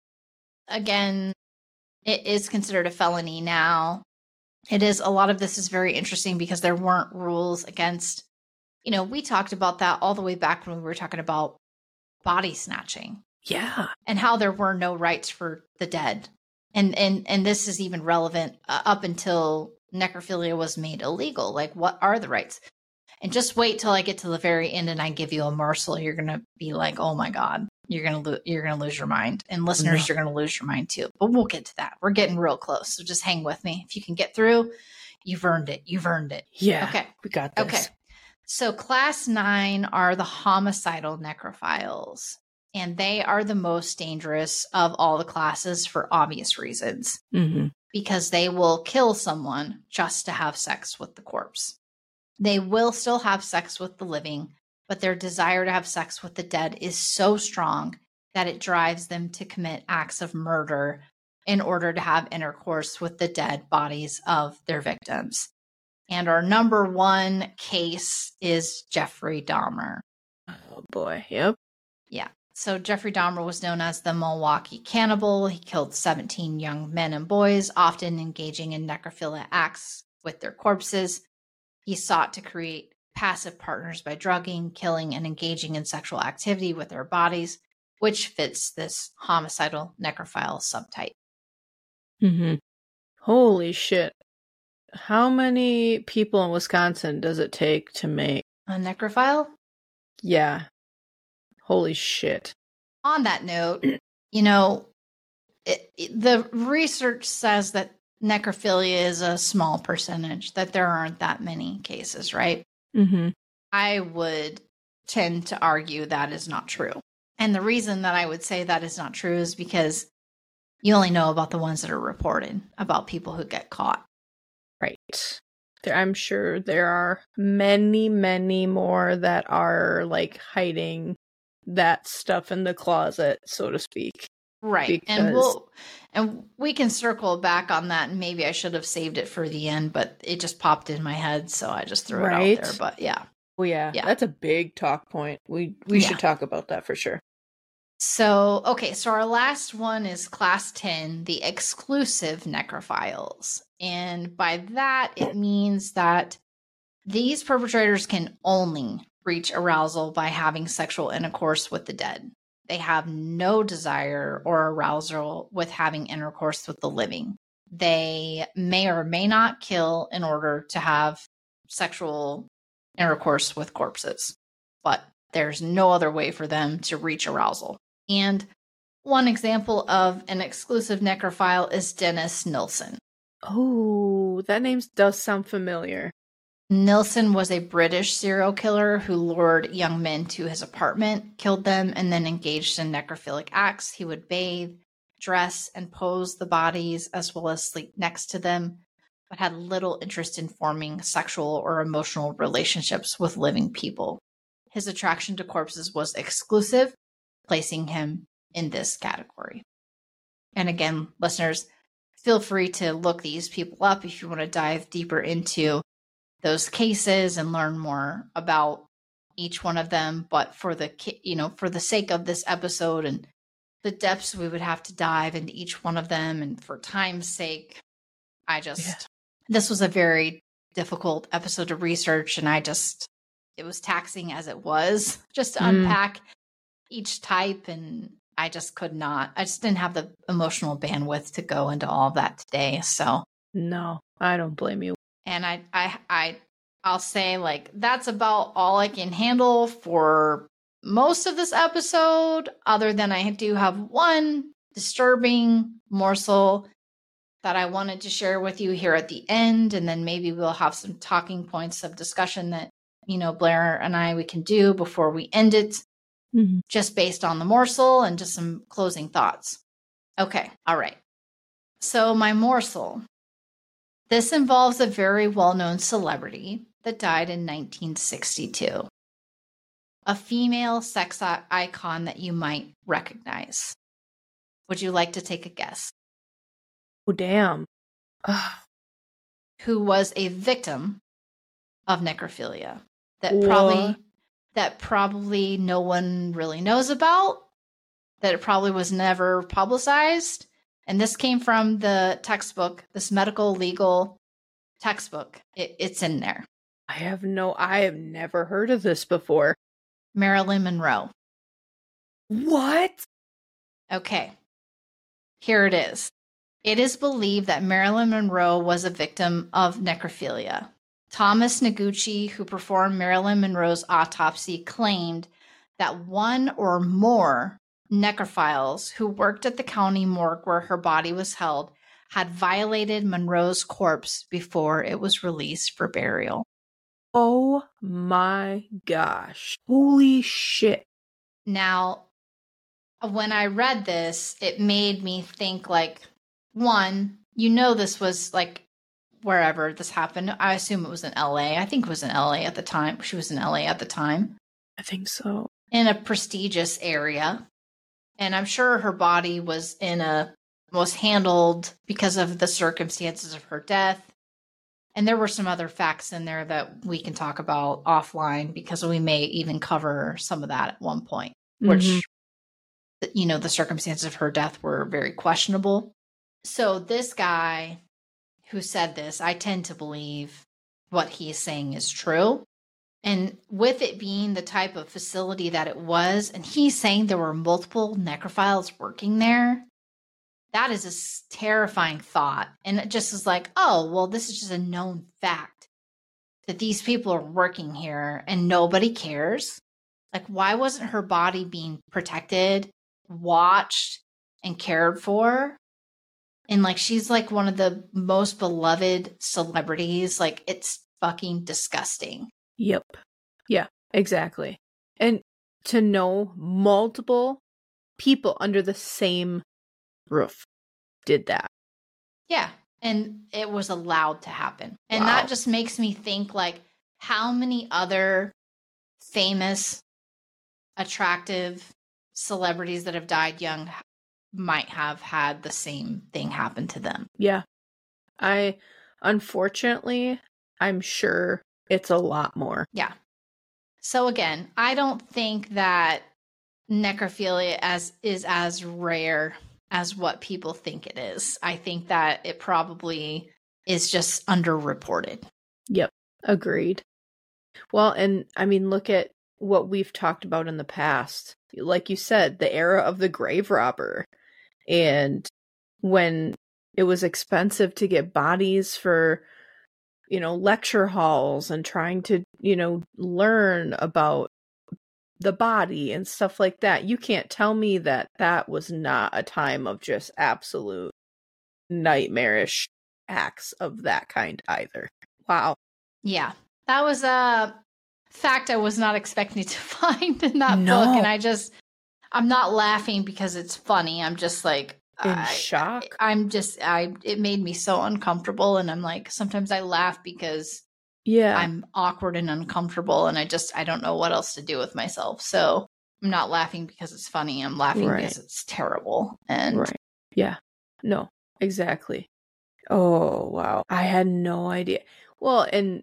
again, it is considered a felony now. It is, a lot of this is very interesting because there weren't rules against, you know, we talked about that all the way back when we were talking about body snatching. Yeah. And how there were no rights for the dead. And and and this is even relevant uh, up until necrophilia was made illegal. Like, what are the rights? And just wait till I get to the very end and I give you a morsel. You're going to be like, oh my God, you're going to lo- you're going to lose your mind. And listeners, No. you're going to lose your mind too. But we'll get to that. We're getting real close. So just hang with me. If you can get through, you've earned it. You've earned it. Yeah. Okay. We got this. Okay. So class nine are the homicidal necrophiles. And they are the most dangerous of all the classes for obvious reasons. Mm-hmm. Because they will kill someone just to have sex with the corpse. They will still have sex with the living, but their desire to have sex with the dead is so strong that it drives them to commit acts of murder in order to have intercourse with the dead bodies of their victims. And our number one case is Jeffrey Dahmer. Oh boy. Yep. Yeah. So Jeffrey Dahmer was known as the Milwaukee Cannibal. He killed seventeen young men and boys, often engaging in necrophilia acts with their corpses. He sought to create passive partners by drugging, killing, and engaging in sexual activity with their bodies, which fits this homicidal necrophile subtype. Mm-hmm. Holy shit. How many people in Wisconsin does it take to make? A necrophile? Yeah. Holy shit. On that note, you know, it, it, the research says that necrophilia is a small percentage, that there aren't that many cases, right? Mm-hmm. I would tend to argue that is not true. And the reason that I would say that is not true is because you only know about the ones that are reported, about people who get caught. Right. There, I'm sure there are many, many more that are like hiding that stuff in the closet, so to speak. Right. Because... And we'll and we can circle back on that, and maybe I should have saved it for the end, but it just popped in my head, so I just threw right. it out there. But yeah. Well, yeah, yeah. That's a big talk point. We we yeah. should talk about that for sure. So, okay, so our last one is class ten, the exclusive necrophiles. And by that, it means that these perpetrators can only reach arousal by having sexual intercourse with the dead. They have no desire or arousal with having intercourse with the living. They may or may not kill in order to have sexual intercourse with corpses, but there's no other way for them to reach arousal. And one example of an exclusive necrophile is Dennis Nilsen. Oh, that name does sound familiar. Nilsen was a British serial killer who lured young men to his apartment, killed them, and then engaged in necrophilic acts. He would bathe, dress, and pose the bodies as well as sleep next to them, but had little interest in forming sexual or emotional relationships with living people. His attraction to corpses was exclusive, placing him in this category. And again, listeners, feel free to look these people up if you want to dive deeper into those cases and learn more about each one of them. But for the, you know, for the sake of this episode and the depths we would have to dive into each one of them, and for time's sake, I just, yeah. this was a very difficult episode to research, and I just, it was taxing as it was just to mm. unpack each type, and I just could not, I just didn't have the emotional bandwidth to go into all of that today. So no, I don't blame you. And I, I, I I'll say like that's about all I can handle for most of this episode, other than I do have one disturbing morsel that I wanted to share with you here at the end. And then maybe we'll have some talking points of discussion that, you know, Blair and I, we can do before we end it, mm-hmm. just based on the morsel and just some closing thoughts. Okay. All right. So my morsel, this involves a very well-known celebrity that died in nineteen sixty-two. A female sex icon that you might recognize. Would you like to take a guess? Oh, damn. Who was a victim of necrophilia that What? probably that probably no one really knows about, that it probably was never publicized. And this came from the textbook, this medical legal textbook. It, it's in there. I have no, I have never heard of this before. Marilyn Monroe. What? Okay. Here it is. It is believed that Marilyn Monroe was a victim of necrophilia. Thomas Noguchi, who performed Marilyn Monroe's autopsy, claimed that one or more necrophiles who worked at the county morgue where her body was held had violated Monroe's corpse before it was released for burial. Oh my gosh. Holy shit. Now, when I read this, it made me think like, one, you know, this was like wherever this happened. I assume it was in L A. I think it was in L A at the time. She was in L A at the time. I think so. In a prestigious area. And I'm sure her body was in a, was handled because of the circumstances of her death. And there were some other facts in there that we can talk about offline because we may even cover some of that at one point, which, mm-hmm. you know, the circumstances of her death were very questionable. So this guy who said this, I tend to believe what he's saying is true. And with it being the type of facility that it was, and he's saying there were multiple necrophiles working there, that is a terrifying thought. And it just is like, oh, well, this is just a known fact that these people are working here and nobody cares. Like, why wasn't her body being protected, watched, and cared for? And like, she's like one of the most beloved celebrities. Like, it's fucking disgusting. Yep. Yeah, exactly. And to know multiple people under the same roof did that. Yeah. And it was allowed to happen. And Wow. that just makes me think like, how many other famous, attractive celebrities that have died young might have had the same thing happen to them? Yeah. I, unfortunately, I'm sure it's a lot more. Yeah. So again, I don't think that necrophilia as is as rare as what people think it is. I think that it probably is just underreported. Yep. Agreed. Well, and I mean, look at what we've talked about in the past. Like you said, the era of the grave robber. And when it was expensive to get bodies for, you know, lecture halls and trying to, you know, learn about the body and stuff like that. You can't tell me that that was not a time of just absolute nightmarish acts of that kind either. Wow. Yeah. That was a fact I was not expecting to find in that No. book. And I just, I'm not laughing because it's funny. I'm just like, In I, shock. I, I'm just, I, it made me so uncomfortable. And I'm like, sometimes I laugh because Yeah. I'm awkward and uncomfortable. And I just, I don't know what else to do with myself. So I'm not laughing because it's funny. I'm laughing Right. because it's terrible. And Right. Yeah. No, exactly. Oh, wow. I had no idea. Well, and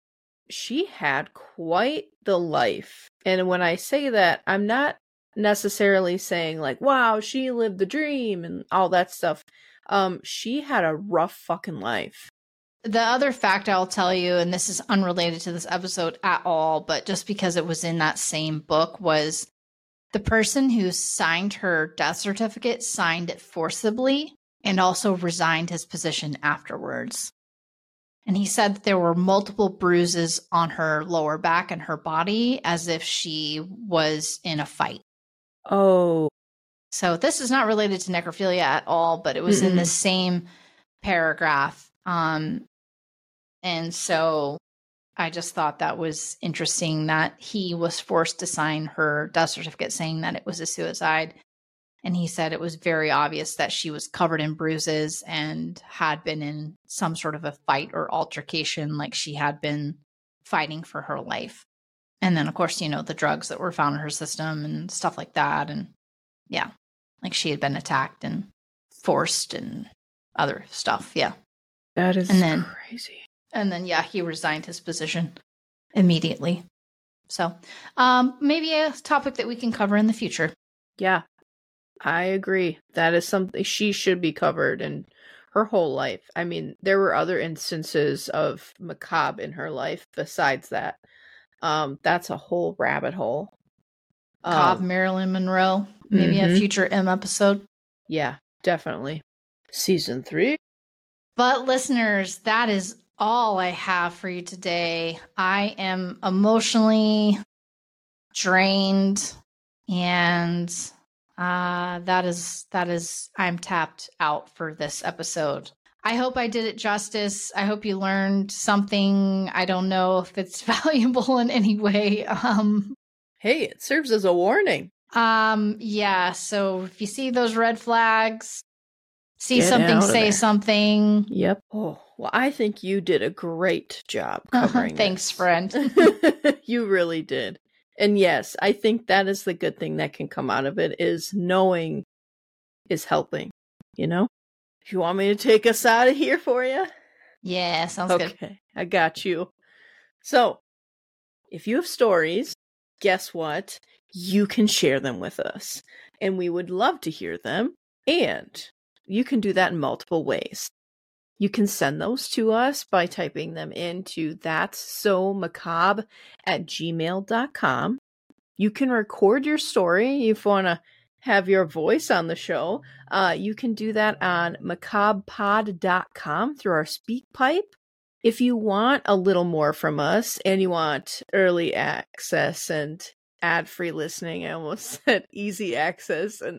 she had quite the life. And when I say that, I'm not necessarily saying like, wow, she lived the dream and all that stuff. Um, she had a rough fucking life. the other fact I'll tell you, and this is unrelated to this episode at all, but just because it was in that same book, was the person who signed her death certificate signed it forcibly and also resigned his position afterwards. And he said that there were multiple bruises on her lower back and her body as if she was in a fight. Oh. So this is not related to necrophilia at all, but it was Mm-mm. in the same paragraph. Um, and so I just thought that was interesting that he was forced to sign her death certificate saying that it was a suicide. And he said it was very obvious that she was covered in bruises and had been in some sort of a fight or altercation, like she had been fighting for her life. And then, of course, you know, the drugs that were found in her system and stuff like that. And yeah, like she had been attacked and forced and other stuff. Yeah. That is and then, crazy. And then, yeah, he resigned his position immediately. So um, maybe a topic that we can cover in the future. Yeah. I agree. That is something she should be covered in her whole life. I mean, there were other instances of macabre in her life besides that. Um, that's a whole rabbit hole. Cobb, um, Marilyn Monroe. Maybe mm-hmm. a future M episode. Yeah, definitely. Season three. But listeners, that is all I have for you today. I am emotionally drained and... Uh, that is, that is, I'm tapped out for this episode. I hope I did it justice. I hope you learned something. I don't know if it's valuable in any way. Um, hey, it serves as a warning. Um, yeah. So if you see those red flags, see Get something, say something. Yep. Oh, well, I think you did a great job covering uh-huh. Thanks, this. friend. You really did. And yes, I think that is the good thing that can come out of it is knowing is helping, you know? If you want me to take us out of here for you? Yeah, sounds okay, good. Okay, I got you. So, if you have stories, guess what? You can share them with us. And we would love to hear them. And you can do that in multiple ways. You can send those to us by typing them into that's so macabre at gmail dot com. You can record your story if you want to have your voice on the show. Uh, you can do that on macabre pod dot com through our speak pipe. If you want a little more from us and you want early access and ad-free listening, I almost said easy access. And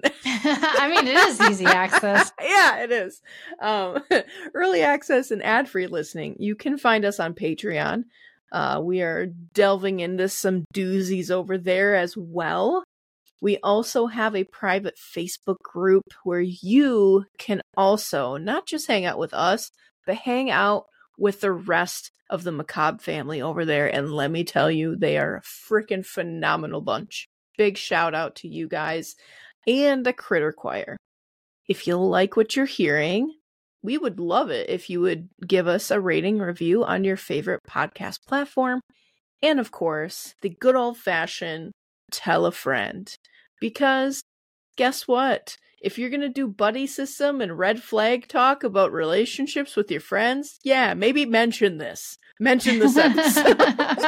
I mean, it is easy access. Yeah, it is. Um, early access and ad-free listening. You can find us on Patreon. Uh, we are delving into some doozies over there as well. We also have a private Facebook group where you can also not just hang out with us, but hang out with the rest of the Macabre family over there. And let me tell you, they are a freaking phenomenal bunch. Big shout out to you guys and the Critter Choir. If you like what you're hearing, we would love it if you would give us a rating review on your favorite podcast platform. And of course, the good old fashioned tell a friend. Because guess what? If you're going to do buddy system and red flag talk about relationships with your friends, yeah, maybe mention this. Mention this episode.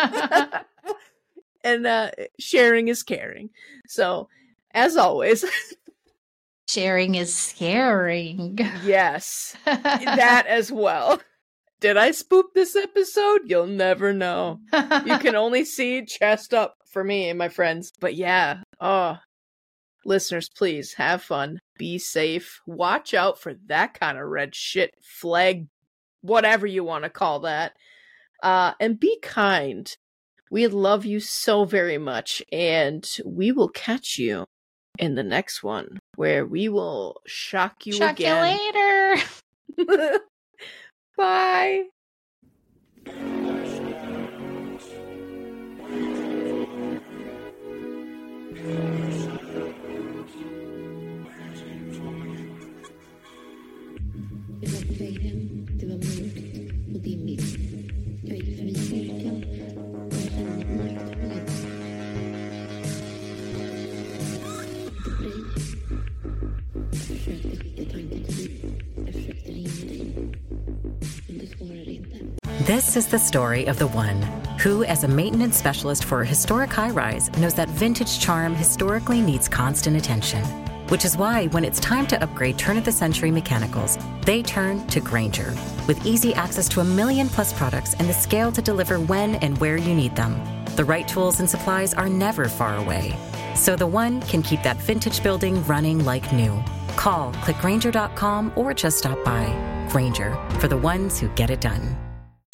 And uh, sharing is caring. So, as always... Sharing is scaring. Yes, that as well. Did I spook this episode? You'll never know. You can only see chest up for me and my friends. But yeah, oh... Listeners, please have fun, be safe, watch out for that kind of red shit, flag, whatever you want to call that, uh, and be kind. We love you so very much, and we will catch you in the next one, where we will shock you shock again. Shock you later! Bye! This is the story of the one who, as a maintenance specialist for a historic high-rise, knows that vintage charm historically needs constant attention. which is why when it's time to upgrade turn-of-the-century mechanicals, they turn to Grainger. With easy access to a million plus products and the scale to deliver when and where you need them, the right tools and supplies are never far away. So the one can keep that vintage building running like new. Call, click Grainger dot com, or just stop by. Grainger, for the ones who get it done.